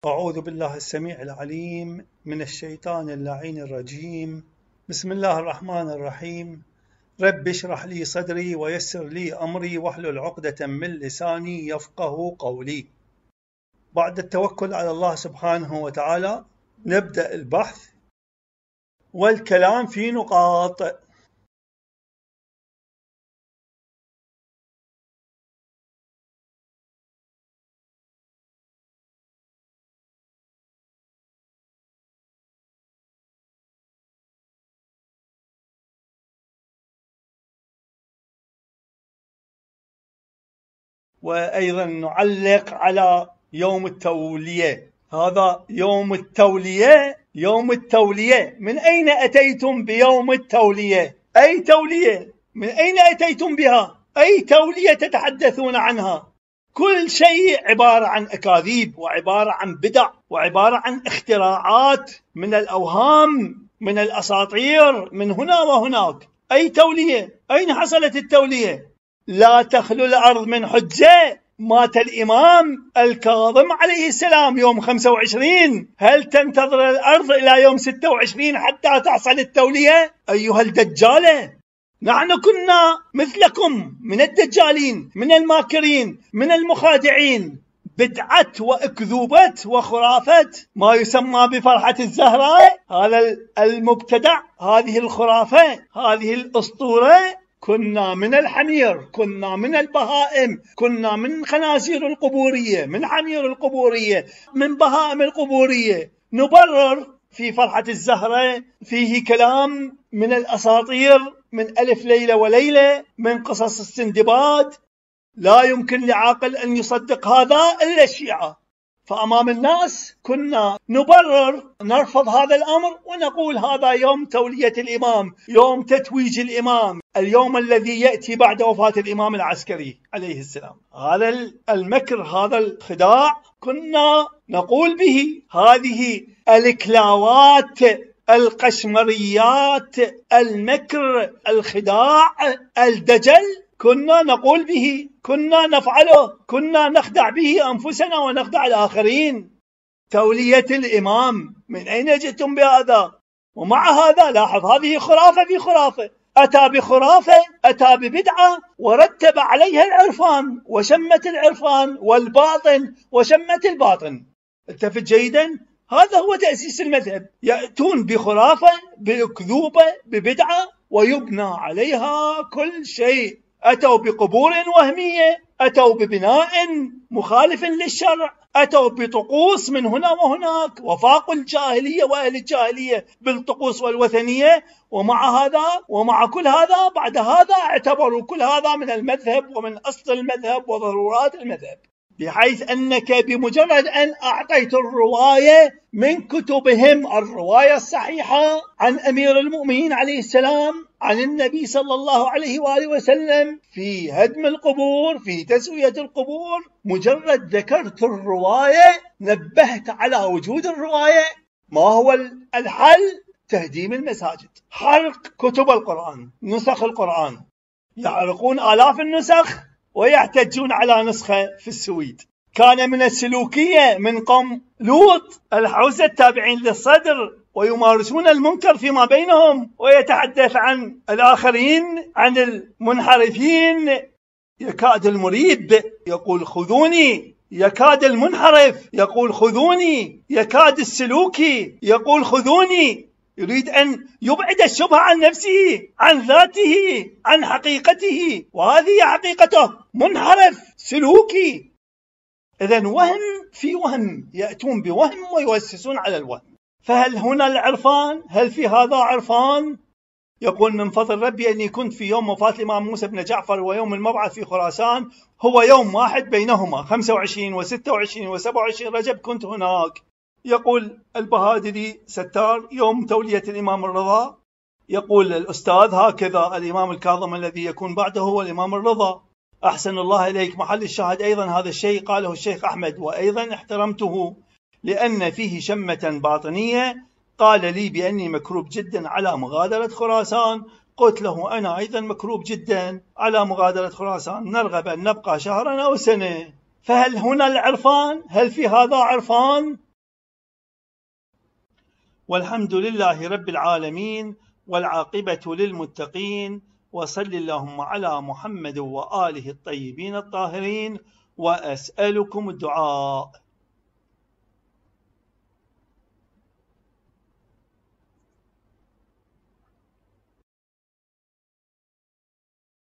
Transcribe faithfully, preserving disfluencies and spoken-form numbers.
أعوذ بالله السميع العليم من الشيطان اللعين الرجيم. بسم الله الرحمن الرحيم. رب اشرح لي صدري ويسر لي أمري واحلل عقدة من لساني يفقه قولي. بعد التوكل على الله سبحانه وتعالى نبدأ البحث والكلام في نقاط. وأيضا نعلق على يوم التولية. هذا يوم التولية، يوم التولية من أين أتيتم بيوم التولية؟ أي تولية؟ من أين أتيتم بها؟ أي تولية تتحدثون عنها؟ كل شيء عبارة عن أكاذيب، وعبارة عن بدع، وعبارة عن اختراعات من الأوهام، من الأساطير، من هنا وهناك. أي تولية؟ أين حصلت التولية؟ لا تخلو الأرض من حجة. مات الإمام الكاظم عليه السلام يوم خمسة وعشرين، هل تنتظر الأرض إلى يوم ستة وعشرين حتى تحصل التولية؟ أيها الدجالة، نحن كنا مثلكم من الدجالين، من الماكرين، من المخادعين. بدعة وأكذوبة وخرافة ما يسمى بفرحة الزهراء، هذا المبتدع، هذه الخرافة، هذه الأسطورة. كنا من الحمير، كنا من البهائم، كنا من خنازير القبورية، من حمير القبورية، من بهائم القبورية. نبرر في فرحة الزهرة فيه كلام من الأساطير، من ألف ليلة وليلة، من قصص السندباد. لا يمكن لعاقل أن يصدق هذا إلا الشيعة. فأمام الناس كنا نبرر، نرفض هذا الأمر ونقول هذا يوم تولية الإمام، يوم تتويج الإمام، اليوم الذي يأتي بعد وفاة الإمام العسكري عليه السلام. هذا المكر، هذا الخداع كنا نقول به. هذه الكلاوات، القشمريات، المكر، الخداع، الدجل، كنا نقول به، كنا نفعله، كنا نخدع به أنفسنا ونخدع الآخرين. تولية الإمام، من أين جئتم بهذا؟ ومع هذا لاحظ، هذه خرافة في خرافة. أتى بخرافة، أتى ببدعة، ورتب عليها العرفان وشمة العرفان والباطن وشمة الباطن. التفت جيدا، هذا هو تأسيس المذهب. يأتون بخرافة، بأكذوبة، ببدعة، ويبنى عليها كل شيء. أتوا بقبور وهمية، أتوا ببناء مخالف للشرع، أتوا بطقوس من هنا وهناك، وفاقوا الجاهلية وأهل الجاهلية بالطقوس والوثنية. ومع هذا، ومع كل هذا، بعد هذا اعتبروا كل هذا من المذهب ومن أصل المذهب وضرورات المذهب، بحيث أنك بمجرد أن أعطيت الرواية من كتبهم، الرواية الصحيحة عن أمير المؤمنين عليه السلام، عن النبي صلى الله عليه وآله وسلم في هدم القبور، في تسوية القبور، مجرد ذكرت الرواية، نبهت على وجود الرواية. ما هو الحل؟ تهديم المساجد، حرق كتب القرآن، نسخ القرآن، يحرقون آلاف النسخ ويحتجون على نسخة في السويد. كان من السلوكية من قوم لوط الحوزة التابعين للصدر، ويمارسون المنكر فيما بينهم، ويتحدث عن الآخرين، عن المنحرفين. يكاد المريب يقول خذوني، يكاد المنحرف يقول خذوني، يكاد السلوكي يقول خذوني. يريد أن يبعد الشبهة عن نفسه، عن ذاته، عن حقيقته، وهذه حقيقته، منحرف سلوكي. إذن وهم في وهم، يأتون بوهم ويؤسسون على الوهم. فهل هنا العرفان؟ هل في هذا عرفان؟ يقول من فضل ربي أني كنت في يوم وفاة الإمام موسى بن جعفر ويوم المبعث في خراسان، هو يوم واحد بينهما، خمسة وعشرين وستة وعشرين وسبعة وعشرين رجب كنت هناك. يقول البهادلي ستار يوم تولية الإمام الرضا، يقول الأستاذ هكذا الإمام الكاظم الذي يكون بعده هو الإمام الرضا. أحسن الله إليك. محل الشاهد أيضا هذا الشيء قاله الشيخ أحمد، وأيضا احترمته لأن فيه شمة باطنية. قال لي بأني مكروب جدا على مغادرة خراسان. قلت له أنا أيضا مكروب جدا على مغادرة خراسان، نرغب أن نبقى شهرا أو سنة. فهل هنا العرفان؟ هل في هذا عرفان؟ والحمد لله رب العالمين، والعاقبة للمتقين، وصل اللهم على محمد وآله الطيبين الطاهرين، وأسألكم الدعاء.